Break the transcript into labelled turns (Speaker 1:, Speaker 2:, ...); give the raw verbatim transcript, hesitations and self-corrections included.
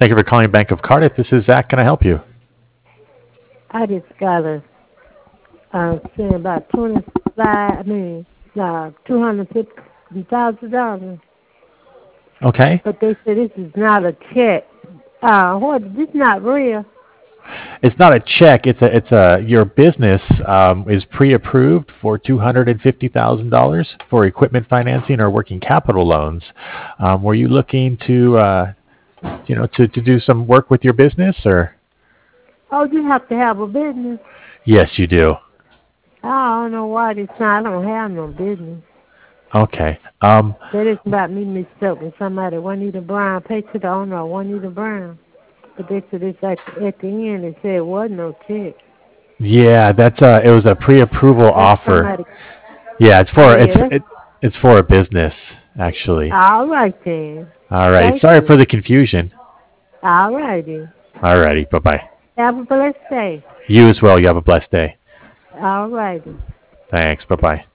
Speaker 1: Thank you for calling Bank of Cardiff. This is Zach. Can I help you?
Speaker 2: I just got a uh, saying about twenty five. I mean, uh, two hundred fifty thousand dollars.
Speaker 1: Okay.
Speaker 2: But they said this is not a check. Uh, what? This not real.
Speaker 1: It's not a check. It's a it's a your business um, is pre-approved for two hundred and fifty thousand dollars for equipment financing or working capital loans. Um, were you looking to uh, you know to, to do some work with your business or?
Speaker 2: Oh, you have to have a business.
Speaker 1: Yes, you do.
Speaker 2: I don't know why this not. I don't have no business.
Speaker 1: Okay. Um,
Speaker 2: That is about me mixed up with somebody. Juanita Brown. Pay to the owner of Juanita Brown. But they said it's at, at the end. It said it wasn't no check.
Speaker 1: yeah, that's a it was a pre-approval
Speaker 2: That's
Speaker 1: offer.
Speaker 2: somebody.
Speaker 1: Yeah, it's
Speaker 2: Oh
Speaker 1: for it's
Speaker 2: yeah. That's
Speaker 1: it, it's for a business actually.
Speaker 2: all right then.
Speaker 1: All right.
Speaker 2: Thank
Speaker 1: Sorry
Speaker 2: you.
Speaker 1: for the confusion.
Speaker 2: All righty.
Speaker 1: All righty. Bye bye.
Speaker 2: Have a blessed day.
Speaker 1: You as well. You have a blessed day.
Speaker 2: All righty.
Speaker 1: Thanks. Bye bye.